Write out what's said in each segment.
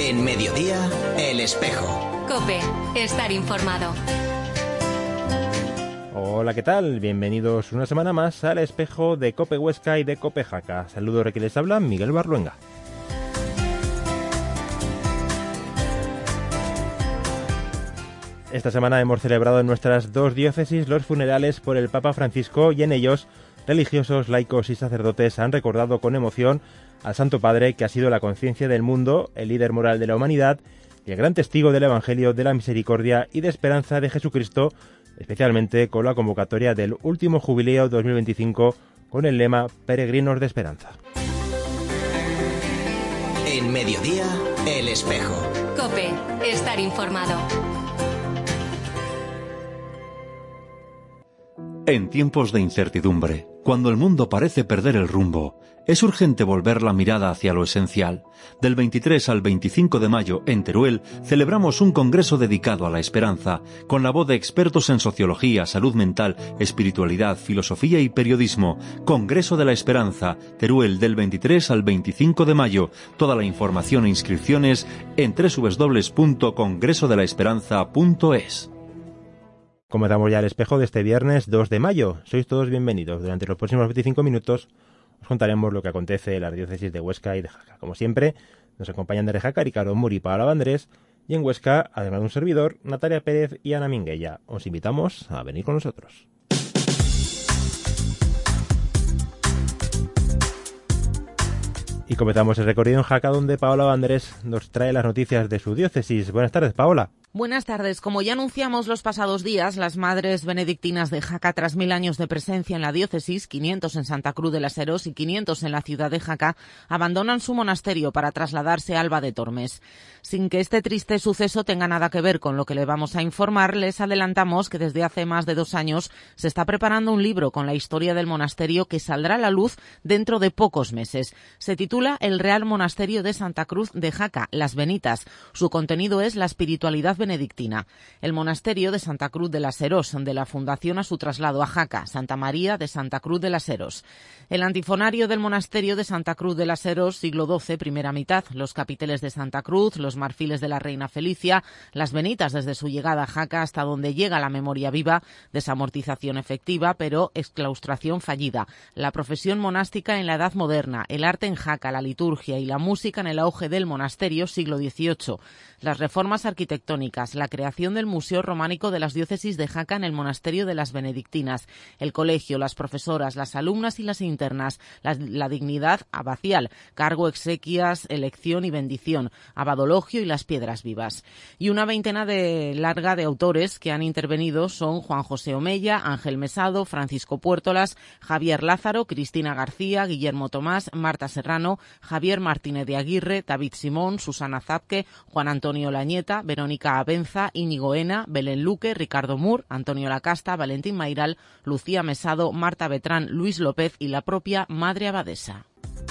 En Mediodía, El Espejo. COPE, estar informado. Hola, ¿qué tal? Bienvenidos una semana más al Espejo de COPE Huesca y de COPE Jaca. Saludos, que les habla Miguel Barluenga. Esta semana hemos celebrado en nuestras dos diócesis los funerales por el Papa Francisco y en ellos religiosos, laicos y sacerdotes han recordado con emoción al Santo Padre, que ha sido la conciencia del mundo, el líder moral de la humanidad y el gran testigo del Evangelio de la misericordia y de esperanza de Jesucristo, especialmente con la convocatoria del último jubileo 2025 con el lema Peregrinos de Esperanza. En Mediodía, El Espejo. COPE, estar informado. En tiempos de incertidumbre, cuando el mundo parece perder el rumbo, es urgente volver la mirada hacia lo esencial. Del 23 al 25 de mayo, en Teruel, celebramos un congreso dedicado a la esperanza, con la voz de expertos en sociología, salud mental, espiritualidad, filosofía y periodismo. Congreso de la Esperanza, Teruel, del 23 al 25 de mayo. Toda la información e inscripciones en www.congresodelaesperanza.es. Comenzamos ya el Espejo de este viernes 2 de mayo. Sois todos bienvenidos. Durante los próximos 25 minutos os contaremos lo que acontece en las diócesis de Huesca y de Jaca. Como siempre, nos acompañan desde Jaca Ricardo Mur y Paola Vandrés, y en Huesca, además de un servidor, Natalia Pérez y Ana Minguella. Os invitamos a venir con nosotros. Y comenzamos el recorrido en Jaca, donde Paola Vandrés nos trae las noticias de su diócesis. Buenas tardes, Paola. Buenas tardes. Como ya anunciamos los pasados días, las madres benedictinas de Jaca, tras 1000 años de presencia en la diócesis, 500 en Santa Cruz de las Heros y 500 en la ciudad de Jaca, abandonan su monasterio para trasladarse a Alba de Tormes. Sin que este triste suceso tenga nada que ver con lo que le vamos a informar, les adelantamos que desde hace más de 2 años se está preparando un libro con la historia del monasterio que saldrá a la luz dentro de pocos meses. Se titula El Real Monasterio de Santa Cruz de Jaca, Las Benitas. Su contenido es la espiritualidad benedictina. El monasterio de Santa Cruz de las Heros, de la fundación a su traslado a Jaca, Santa María de Santa Cruz de las Heros. El antifonario del monasterio de Santa Cruz de las Heros, siglo XII, primera mitad, los capiteles de Santa Cruz, los marfiles de la Reina Felicia, las Benitas desde su llegada a Jaca hasta donde llega la memoria viva, desamortización efectiva, pero exclaustración fallida, la profesión monástica en la Edad Moderna, el arte en Jaca, la liturgia y la música en el auge del monasterio, siglo XVIII, las reformas arquitectónicas, la creación del Museo Románico de las Diócesis de Jaca en el Monasterio de las Benedictinas, el colegio, las profesoras, las alumnas y las internas, la dignidad abacial, cargo, exequias, elección y bendición, abadologio y las piedras vivas. Y una veintena larga de autores que han intervenido son Juan José Omella, Ángel Mesado, Francisco Puertolas, Javier Lázaro, Cristina García, Guillermo Tomás, Marta Serrano, Javier Martínez de Aguirre, David Simón, Susana Zapque, Juan Antonio Lañeta, Verónica Abenza, Íñigo Ena, Belén Luque, Ricardo Mur, Antonio Lacasta, Valentín Mairal, Lucía Mesado, Marta Betrán, Luis López y la propia Madre Abadesa.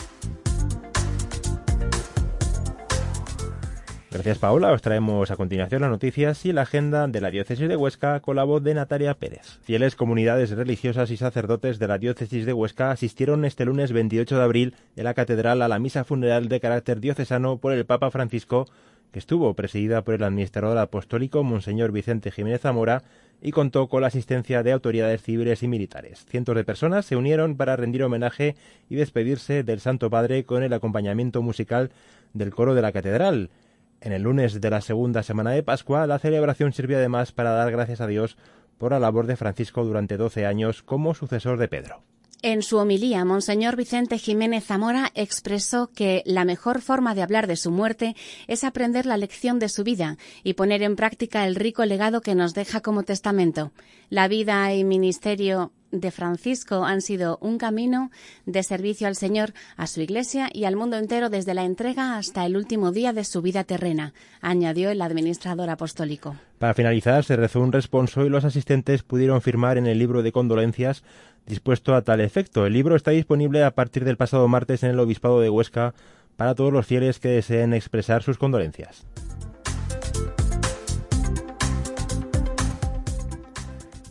Gracias, Paola. Os traemos a continuación las noticias y la agenda de la diócesis de Huesca con la voz de Natalia Pérez. Fieles comunidades religiosas y sacerdotes de la diócesis de Huesca asistieron este lunes 28 de abril en la catedral a la misa funeral de carácter diocesano por el Papa Francisco, que estuvo presidida por el administrador apostólico Monseñor Vicente Jiménez Zamora y contó con la asistencia de autoridades civiles y militares. Cientos de personas se unieron para rendir homenaje y despedirse del Santo Padre con el acompañamiento musical del coro de la catedral. En el lunes de la segunda semana de Pascua, la celebración sirvió además para dar gracias a Dios por la labor de Francisco durante 12 años como sucesor de Pedro. En su homilía, Monseñor Vicente Jiménez Zamora expresó que la mejor forma de hablar de su muerte es aprender la lección de su vida y poner en práctica el rico legado que nos deja como testamento. La vida y ministerio de Francisco han sido un camino de servicio al Señor, a su Iglesia y al mundo entero desde la entrega hasta el último día de su vida terrena, añadió el administrador apostólico. Para finalizar, se rezó un responso y los asistentes pudieron firmar en el libro de condolencias dispuesto a tal efecto. El libro está disponible a partir del pasado martes en el Obispado de Huesca para todos los fieles que deseen expresar sus condolencias.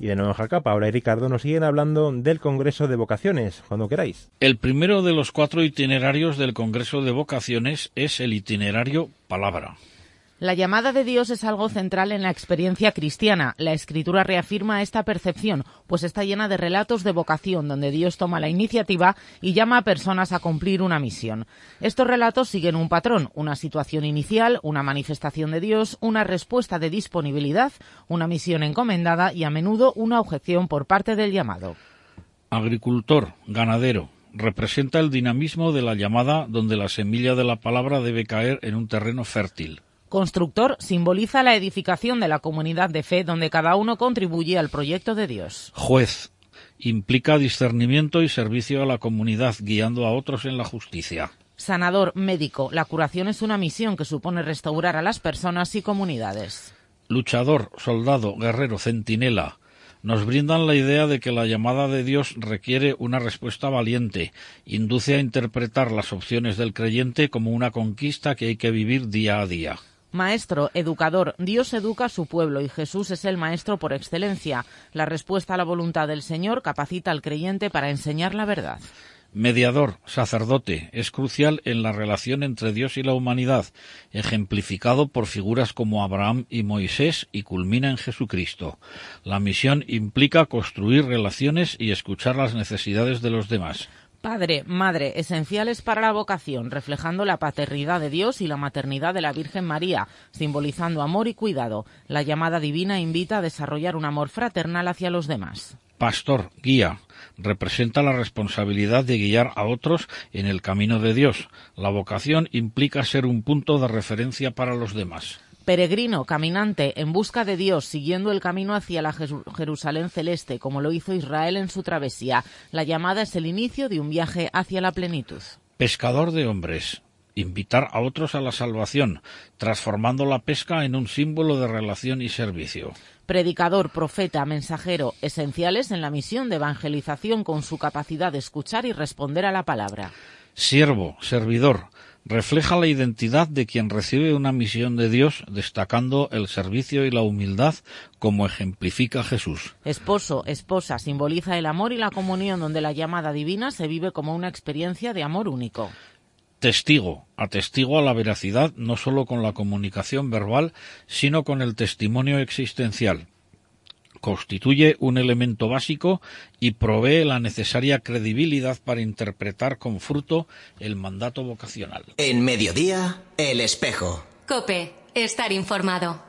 Y de nuevo en Jaca, Paula y Ricardo nos siguen hablando del Congreso de Vocaciones, cuando queráis. El primero de los 4 itinerarios del Congreso de Vocaciones es el itinerario Palabra. La llamada de Dios es algo central en la experiencia cristiana. La Escritura reafirma esta percepción, pues está llena de relatos de vocación, donde Dios toma la iniciativa y llama a personas a cumplir una misión. Estos relatos siguen un patrón, una situación inicial, una manifestación de Dios, una respuesta de disponibilidad, una misión encomendada y a menudo una objeción por parte del llamado. Agricultor, ganadero. Representa el dinamismo de la llamada, donde la semilla de la palabra debe caer en un terreno fértil. Constructor simboliza la edificación de la comunidad de fe donde cada uno contribuye al proyecto de Dios. Juez implica discernimiento y servicio a la comunidad, guiando a otros en la justicia. Sanador, médico. La curación es una misión que supone restaurar a las personas y comunidades. Luchador, soldado, guerrero, centinela. Nos brindan la idea de que la llamada de Dios requiere una respuesta valiente, induce a interpretar las opciones del creyente como una conquista que hay que vivir día a día. Maestro, educador. Dios educa a su pueblo y Jesús es el maestro por excelencia. La respuesta a la voluntad del Señor capacita al creyente para enseñar la verdad. Mediador, sacerdote, es crucial en la relación entre Dios y la humanidad, ejemplificado por figuras como Abraham y Moisés y culmina en Jesucristo. La misión implica construir relaciones y escuchar las necesidades de los demás. Padre, madre, esenciales para la vocación, reflejando la paternidad de Dios y la maternidad de la Virgen María, simbolizando amor y cuidado. La llamada divina invita a desarrollar un amor fraternal hacia los demás. Pastor, guía, representa la responsabilidad de guiar a otros en el camino de Dios. La vocación implica ser un punto de referencia para los demás. Peregrino, caminante, en busca de Dios, siguiendo el camino hacia la Jerusalén celeste, como lo hizo Israel en su travesía. La llamada es el inicio de un viaje hacia la plenitud. Pescador de hombres, invitar a otros a la salvación, transformando la pesca en un símbolo de relación y servicio. Predicador, profeta, mensajero, esenciales en la misión de evangelización con su capacidad de escuchar y responder a la palabra. Siervo, servidor, refleja la identidad de quien recibe una misión de Dios, destacando el servicio y la humildad como ejemplifica Jesús. Esposo, esposa, simboliza el amor y la comunión donde la llamada divina se vive como una experiencia de amor único. Testigo, atestigua la veracidad no solo con la comunicación verbal, sino con el testimonio existencial. Constituye un elemento básico y provee la necesaria credibilidad para interpretar con fruto el mandato vocacional. En Mediodía, El Espejo. COPE, estar informado.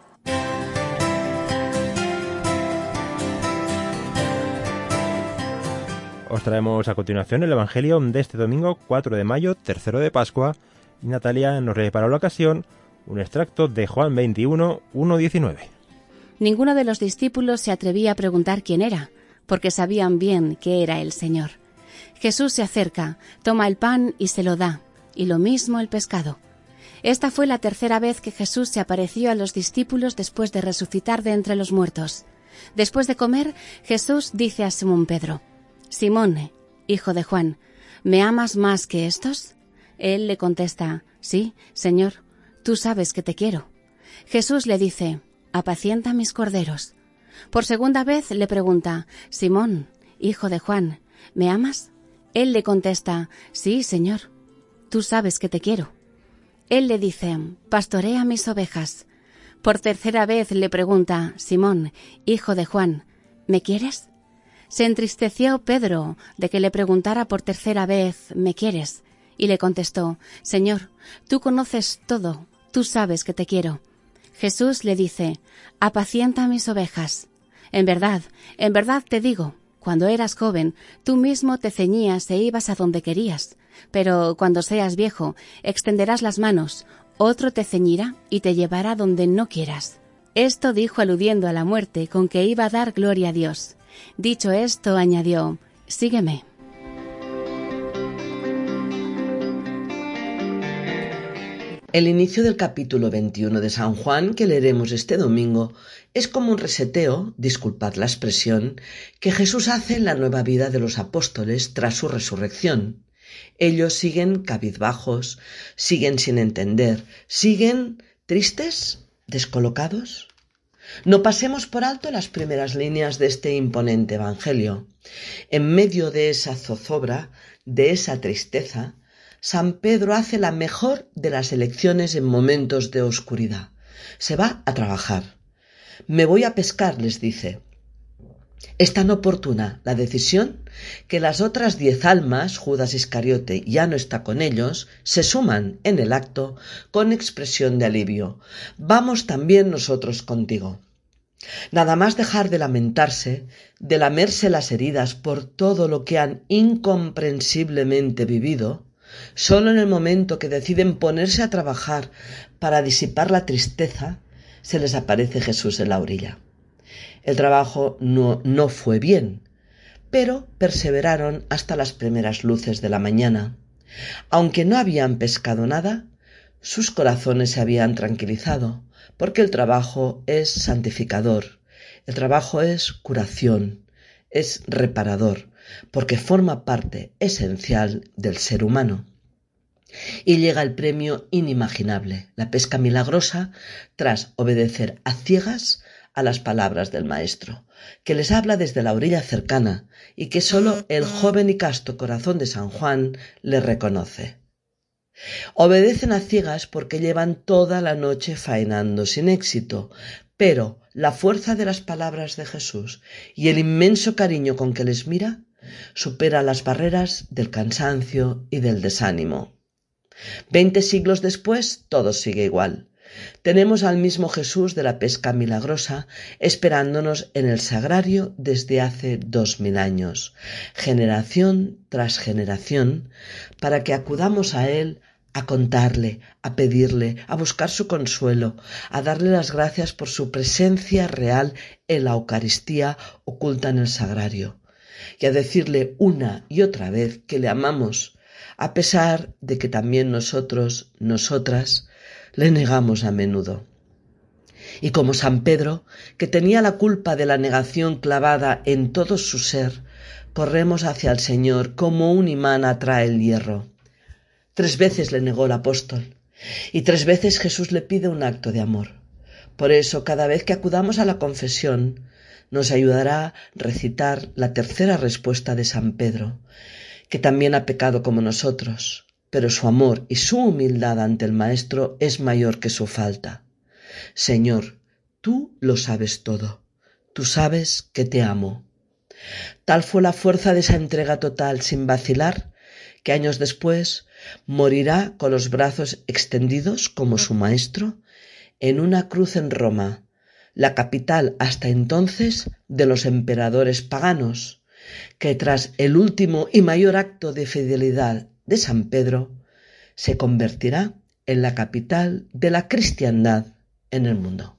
Os traemos a continuación el Evangelio de este domingo 4 de mayo, tercero de Pascua, y Natalia nos preparó la ocasión un extracto de Juan 21, 1-19. Ninguno de los discípulos se atrevía a preguntar quién era, porque sabían bien que era el Señor. Jesús se acerca, toma el pan y se lo da, y lo mismo el pescado. Esta fue la tercera vez que Jesús se apareció a los discípulos después de resucitar de entre los muertos. Después de comer, Jesús dice a Simón Pedro: «Simón, hijo de Juan, ¿me amas más que estos?» Él le contesta: «Sí, Señor, tú sabes que te quiero». Jesús le dice: «Apacienta mis corderos». Por segunda vez le pregunta: «Simón, hijo de Juan, ¿me amas?» Él le contesta: «Sí, Señor, tú sabes que te quiero». Él le dice: «Pastorea mis ovejas». Por tercera vez le pregunta: «Simón, hijo de Juan, ¿me quieres?» Se entristeció Pedro de que le preguntara por tercera vez: «¿Me quieres?» Y le contestó: «Señor, tú conoces todo, tú sabes que te quiero». Jesús le dice: «Apacienta mis ovejas. En verdad te digo, cuando eras joven, tú mismo te ceñías e ibas a donde querías. Pero cuando seas viejo, extenderás las manos, otro te ceñirá y te llevará donde no quieras». Esto dijo aludiendo a la muerte con que iba a dar gloria a Dios. Dicho esto, añadió: «Sígueme». El inicio del capítulo 21 de San Juan, que leeremos este domingo, es como un reseteo, disculpad la expresión, que Jesús hace en la nueva vida de los apóstoles tras su resurrección. Ellos siguen cabizbajos, siguen sin entender, siguen tristes, descolocados. No pasemos por alto las primeras líneas de este imponente Evangelio. En medio de esa zozobra, de esa tristeza, San Pedro hace la mejor de las elecciones en momentos de oscuridad. Se va a trabajar. Me voy a pescar, les dice. Es tan oportuna la decisión que las otras 10 almas, Judas Iscariote ya no está con ellos, se suman en el acto con expresión de alivio. Vamos también nosotros contigo. Nada más dejar de lamentarse, de lamerse las heridas por todo lo que han incomprensiblemente vivido, solo en el momento que deciden ponerse a trabajar para disipar la tristeza, se les aparece Jesús en la orilla. El trabajo no fue bien, pero perseveraron hasta las primeras luces de la mañana. Aunque no habían pescado nada, sus corazones se habían tranquilizado, porque el trabajo es santificador, el trabajo es curación, es reparador, porque forma parte esencial del ser humano. Y llega el premio inimaginable, la pesca milagrosa, tras obedecer a ciegas a las palabras del Maestro, que les habla desde la orilla cercana y que sólo el joven y casto corazón de San Juan le reconoce. Obedecen a ciegas porque llevan toda la noche faenando sin éxito, pero la fuerza de las palabras de Jesús y el inmenso cariño con que les mira supera las barreras del cansancio y del desánimo. 20 siglos después, todo sigue igual. Tenemos al mismo Jesús de la pesca milagrosa esperándonos en el sagrario desde hace 2000 años, generación tras generación, para que acudamos a Él a contarle, a pedirle, a buscar su consuelo, a darle las gracias por su presencia real en la Eucaristía oculta en el sagrario, y a decirle una y otra vez que le amamos, a pesar de que también nosotros, nosotras, le negamos a menudo. Y como San Pedro, que tenía la culpa de la negación clavada en todo su ser, corremos hacia el Señor como un imán atrae el hierro. 3 veces le negó el apóstol, y 3 veces Jesús le pide un acto de amor. Por eso, cada vez que acudamos a la confesión, nos ayudará a recitar la tercera respuesta de San Pedro, que también ha pecado como nosotros, pero su amor y su humildad ante el Maestro es mayor que su falta. Señor, tú lo sabes todo, tú sabes que te amo. Tal fue la fuerza de esa entrega total sin vacilar, que años después morirá con los brazos extendidos como su Maestro en una cruz en Roma, la capital hasta entonces de los emperadores paganos, que tras el último y mayor acto de fidelidad de San Pedro, se convertirá en la capital de la cristiandad en el mundo.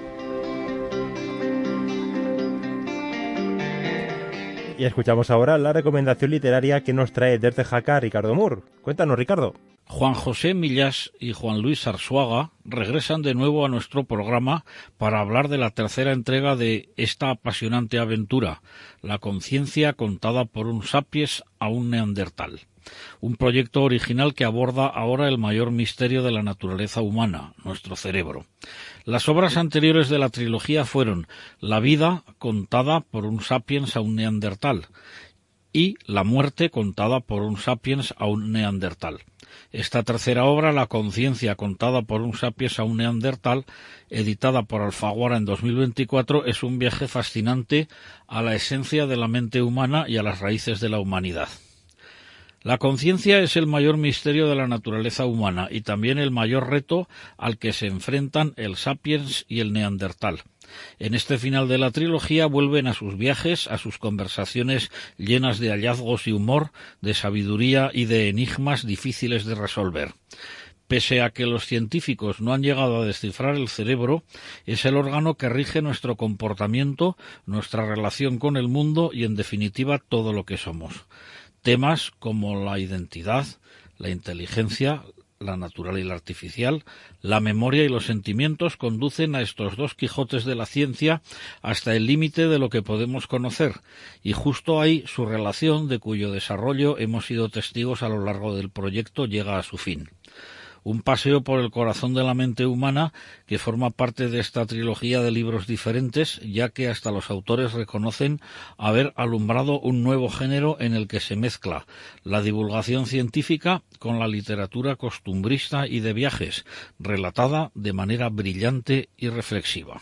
Y escuchamos ahora la recomendación literaria que nos trae desde Jaca Ricardo Mur. Cuéntanos, Ricardo. Juan José Millás y Juan Luis Arzuaga regresan de nuevo a nuestro programa para hablar de la tercera entrega de esta apasionante aventura, La conciencia contada por un sapiens a un neandertal. Un proyecto original que aborda ahora el mayor misterio de la naturaleza humana, nuestro cerebro. Las obras anteriores de la trilogía fueron La vida contada por un sapiens a un neandertal y La muerte contada por un sapiens a un neandertal. Esta tercera obra, La conciencia contada por un sapiens a un neandertal, editada por Alfaguara en 2024, es un viaje fascinante a la esencia de la mente humana y a las raíces de la humanidad. La conciencia es el mayor misterio de la naturaleza humana y también el mayor reto al que se enfrentan el sapiens y el neandertal. En este final de la trilogía vuelven a sus viajes, a sus conversaciones llenas de hallazgos y humor, de sabiduría y de enigmas difíciles de resolver. Pese a que los científicos no han llegado a descifrar el cerebro, es el órgano que rige nuestro comportamiento, nuestra relación con el mundo y, en definitiva, todo lo que somos. Temas como la identidad, la inteligencia, la natural y la artificial, la memoria y los sentimientos conducen a estos dos Quijotes de la ciencia hasta el límite de lo que podemos conocer, y justo ahí su relación, de cuyo desarrollo hemos sido testigos a lo largo del proyecto, llega a su fin. un paseo por el corazón de la mente humana que forma parte de esta trilogía de libros diferentes, ya que hasta los autores reconocen haber alumbrado un nuevo género en el que se mezcla la divulgación científica con la literatura costumbrista y de viajes, relatada de manera brillante y reflexiva.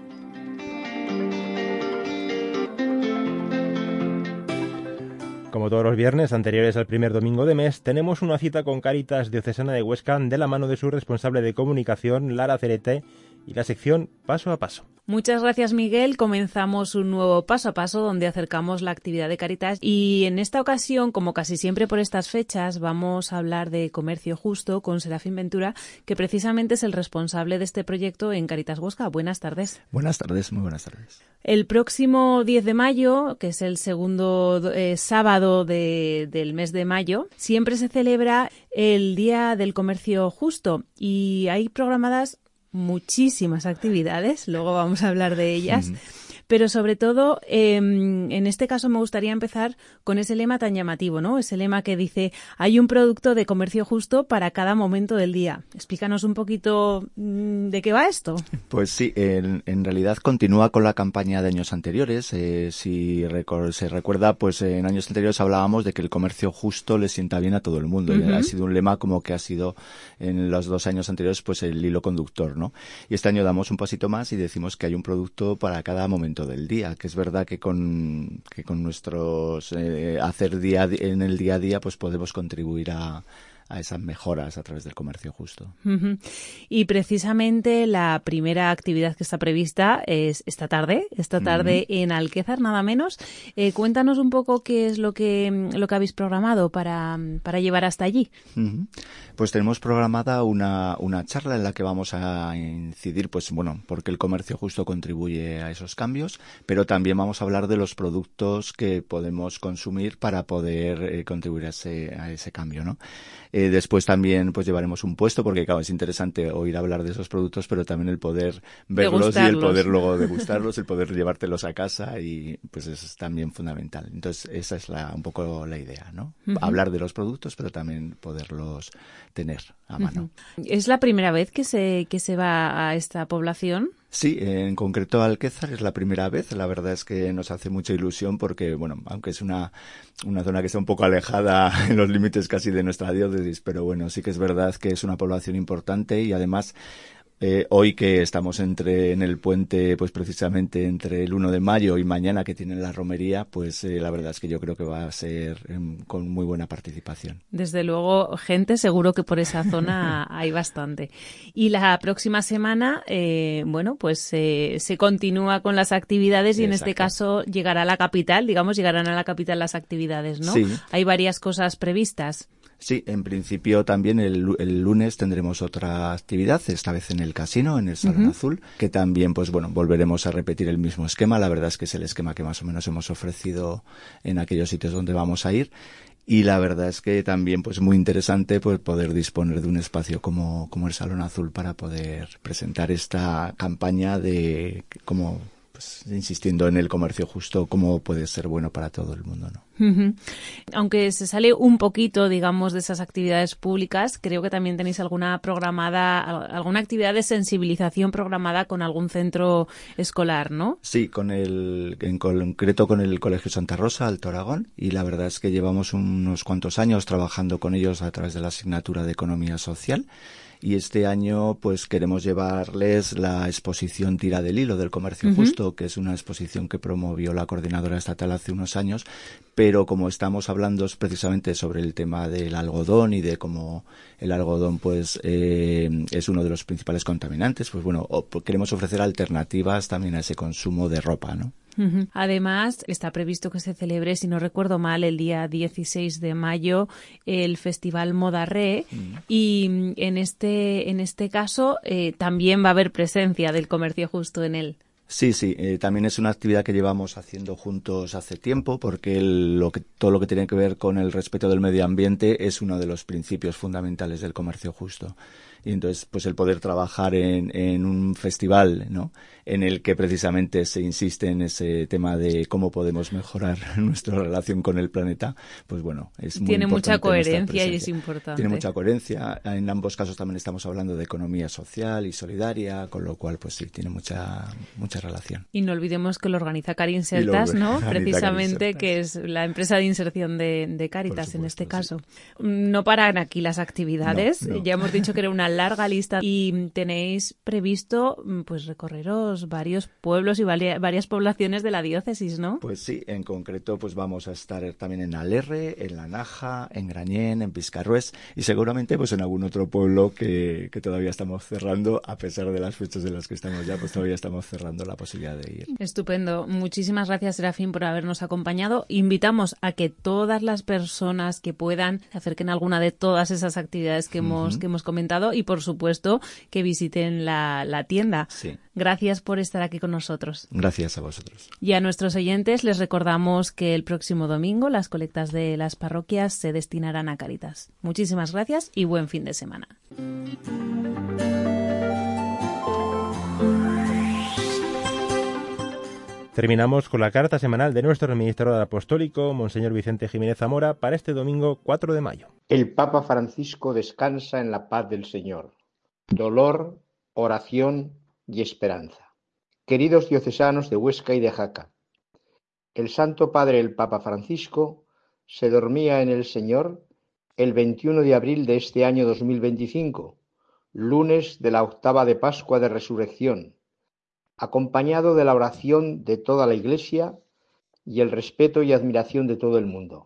Como todos los viernes anteriores al primer domingo de mes, tenemos una cita con Cáritas Diocesana de Huesca de la mano de su responsable de comunicación, Lara Cerete, y la sección Paso a Paso. Muchas gracias, Miguel. Comenzamos un nuevo Paso a Paso donde acercamos la actividad de Cáritas y en esta ocasión, como casi siempre por estas fechas, vamos a hablar de comercio justo con Serafín Ventura, que precisamente es el responsable de este proyecto en Cáritas Huesca. Buenas tardes. Buenas tardes, muy buenas tardes. El próximo 10 de mayo, que es el segundo sábado del mes de mayo, siempre se celebra el Día del Comercio Justo y hay programadas muchísimas actividades, luego vamos a hablar de ellas, pero sobre todo en este caso me gustaría empezar con ese lema tan llamativo, ¿no? Ese lema que dice, hay un producto de comercio justo para cada momento del día. Explícanos un poquito de qué va esto. Pues sí, en realidad continúa con la campaña de años anteriores. Si se recuerda, pues en años anteriores hablábamos de que el comercio justo le sienta bien a todo el mundo. Y ha sido un lema como que ha sido en los 2 años anteriores pues el hilo conductor, ¿no? Y este año damos un pasito más y decimos que hay un producto para cada momento del día, que es verdad que con nuestros hacer en el día a día pues podemos contribuir a esas mejoras a través del comercio justo. Y precisamente la primera actividad que está prevista es esta tarde en Alquézar, nada menos. Cuéntanos un poco qué es lo que habéis programado para llevar hasta allí. Pues tenemos programada una charla en la que vamos a incidir, pues bueno, porque el comercio justo contribuye a esos cambios, pero también vamos a hablar de los productos que podemos consumir para poder contribuir a ese cambio, ¿no? Después también pues llevaremos un puesto porque claro, es interesante oír hablar de esos productos, pero también el poder verlos y el poder luego degustarlos, el poder llevártelos a casa y pues eso es también fundamental. Entonces esa es un poco la idea, ¿no? Hablar de los productos, pero también poderlos tener a mano. ¿Es la primera vez que se va a esta población? Sí, en concreto Alquézar es la primera vez. La verdad es que nos hace mucha ilusión porque, bueno, aunque es una zona que está un poco alejada en los límites casi de nuestra diócesis, pero bueno, sí que es verdad que es una población importante y además hoy que estamos en el puente, pues precisamente entre el 1 de mayo y mañana que tienen la romería, pues la verdad es que yo creo que va a ser con muy buena participación. Desde luego, gente, seguro que por esa zona hay bastante. Y la próxima semana, pues se continúa con las actividades y en este caso llegará a la capital, llegarán a la capital las actividades, ¿no? Sí. Hay varias cosas previstas. Sí, en principio también el lunes tendremos otra actividad, esta vez en el casino, en el Salón Azul, que también, pues bueno, volveremos a repetir el mismo esquema. La verdad es que es el esquema que más o menos hemos ofrecido en aquellos sitios donde vamos a ir. Y la verdad es que también, pues muy interesante, pues poder disponer de un espacio como el Salón Azul para poder presentar esta campaña de cómo, pues insistiendo en el comercio justo, cómo puede ser bueno para todo el mundo, ¿no? Aunque se sale un poquito, digamos, de esas actividades públicas, creo que también tenéis alguna actividad de sensibilización programada con algún centro escolar, ¿no? Sí, en concreto con el Colegio Santa Rosa, Alto Aragón, y la verdad es que llevamos unos cuantos años trabajando con ellos a través de la asignatura de Economía Social. Y este año pues queremos llevarles la exposición Tira del Hilo del Comercio Justo, que es una exposición que promovió la coordinadora estatal hace unos años, pero como estamos hablando precisamente sobre el tema del algodón y de cómo el algodón pues es uno de los principales contaminantes, pues bueno, queremos ofrecer alternativas también a ese consumo de ropa, ¿no? Además, está previsto que se celebre, si no recuerdo mal, el día 16 de mayo el Festival Modarré y en este caso también va a haber presencia del comercio justo en él. Sí, también es una actividad que llevamos haciendo juntos hace tiempo, porque todo lo que tiene que ver con el respeto del medio ambiente es uno de los principios fundamentales del comercio justo. Y entonces, pues el poder trabajar en un festival, ¿no?, en el que precisamente se insiste en ese tema de cómo podemos mejorar nuestra relación con el planeta, pues bueno, es muy Tiene importante. mucha coherencia y es importante. Tiene mucha coherencia. En ambos casos también estamos hablando de economía social y solidaria, con lo cual, pues sí, tiene mucha relación. Y no olvidemos que lo organiza Carinsertas, ¿no? Precisamente, que es la empresa de inserción de Cáritas, supuesto, en este caso. Sí. No paran aquí las actividades. No. Ya hemos dicho que era una larga lista y tenéis previsto pues recorreros varios pueblos y varias poblaciones de la diócesis, ¿no? Pues sí, en concreto pues vamos a estar también en Alerre, en La Naja, en Grañén, en Viscarrués y seguramente pues en algún otro pueblo que todavía estamos cerrando, a pesar de las fechas de las que estamos ya, pues todavía estamos cerrando la posibilidad de ir. Estupendo. Muchísimas gracias, Serafín, por habernos acompañado. Invitamos a que todas las personas que puedan se acerquen a alguna de todas esas actividades que hemos comentado y, por supuesto, que visiten la tienda. Sí. Gracias por estar aquí con nosotros. Gracias a vosotros. Y a nuestros oyentes les recordamos que el próximo domingo las colectas de las parroquias se destinarán a Cáritas. Muchísimas gracias y buen fin de semana. Terminamos con la carta semanal de nuestro administrador apostólico, Monseñor Vicente Jiménez Zamora, para este domingo 4 de mayo. El Papa Francisco descansa en la paz del Señor. Dolor, oración y esperanza. Queridos diocesanos de Huesca y de Jaca, el Santo Padre el Papa Francisco se dormía en el Señor el 21 de abril de este año 2025, lunes de la octava de Pascua de Resurrección, acompañado de la oración de toda la Iglesia y el respeto y admiración de todo el mundo.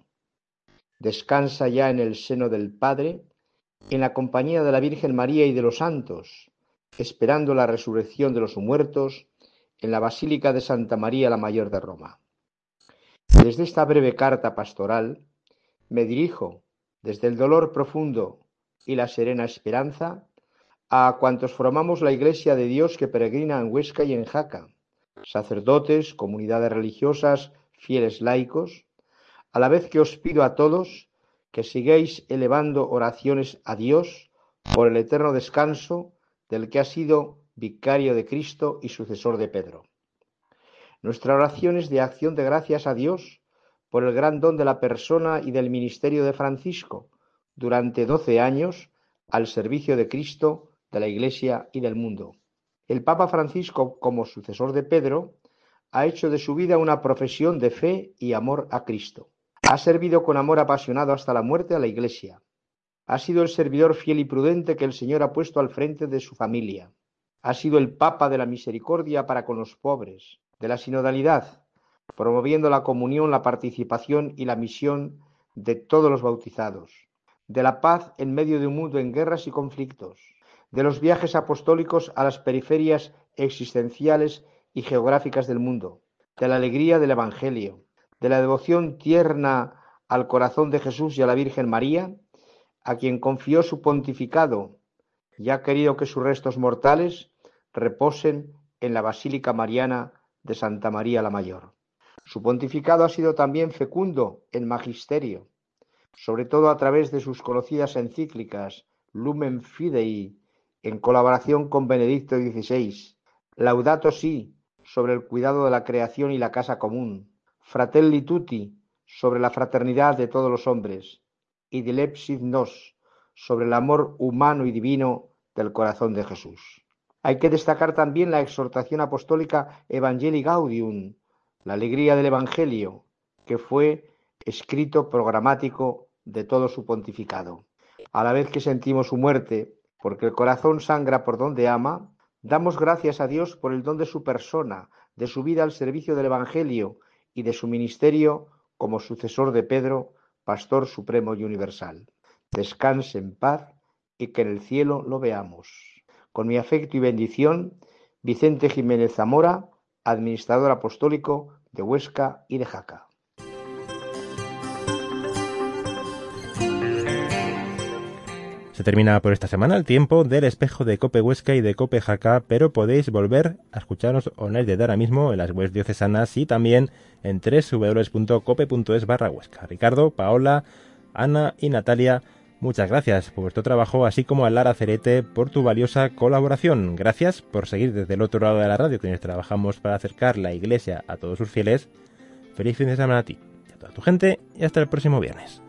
Descansa ya en el seno del Padre, en la compañía de la Virgen María y de los santos, esperando la resurrección de los muertos en la Basílica de Santa María la Mayor de Roma. Desde esta breve carta pastoral me dirijo, desde el dolor profundo y la serena esperanza, a cuantos formamos la Iglesia de Dios que peregrina en Huesca y en Jaca, sacerdotes, comunidades religiosas, fieles laicos, a la vez que os pido a todos que sigáis elevando oraciones a Dios por el eterno descanso del que ha sido vicario de Cristo y sucesor de Pedro. Nuestra oración es de acción de gracias a Dios por el gran don de la persona y del ministerio de Francisco durante 12 años al servicio de Cristo, de la Iglesia y del mundo. El Papa Francisco, como sucesor de Pedro, ha hecho de su vida una profesión de fe y amor a Cristo. Ha servido con amor apasionado hasta la muerte a la Iglesia. Ha sido el servidor fiel y prudente que el Señor ha puesto al frente de su familia. Ha sido el Papa de la misericordia para con los pobres, de la sinodalidad, promoviendo la comunión, la participación y la misión de todos los bautizados, de la paz en medio de un mundo en guerras y conflictos, de los viajes apostólicos a las periferias existenciales y geográficas del mundo, de la alegría del Evangelio, de la devoción tierna al corazón de Jesús y a la Virgen María, a quien confió su pontificado y ha querido que sus restos mortales reposen en la Basílica Mariana de Santa María la Mayor. Su pontificado ha sido también fecundo en magisterio, sobre todo a través de sus conocidas encíclicas Lumen Fidei, en colaboración con Benedicto XVI, Laudato Si, sobre el cuidado de la creación y la casa común, Fratelli Tutti, sobre la fraternidad de todos los hombres, y Dilepsit Nos, sobre el amor humano y divino del corazón de Jesús. Hay que destacar también la exhortación apostólica Evangelii Gaudium, la alegría del Evangelio, que fue escrito programático de todo su pontificado. A la vez que sentimos su muerte, porque el corazón sangra por donde ama, damos gracias a Dios por el don de su persona, de su vida al servicio del Evangelio y de su ministerio como sucesor de Pedro, Pastor supremo y universal. Descanse en paz y que en el cielo lo veamos. Con mi afecto y bendición, Vicente Jiménez Zamora, administrador apostólico de Huesca y de Jaca. Se termina por esta semana el tiempo del espejo de COPE Huesca y de COPE Jaca, pero podéis volver a escucharnos online desde ahora mismo en las webs diocesanas y también en www.cope.es/Huesca. Ricardo, Paola, Ana y Natalia, muchas gracias por vuestro trabajo, así como a Lara Cerete por tu valiosa colaboración. Gracias por seguir desde el otro lado de la radio, quienes trabajamos para acercar la Iglesia a todos sus fieles. Feliz fin de semana a ti y a toda tu gente, y hasta el próximo viernes.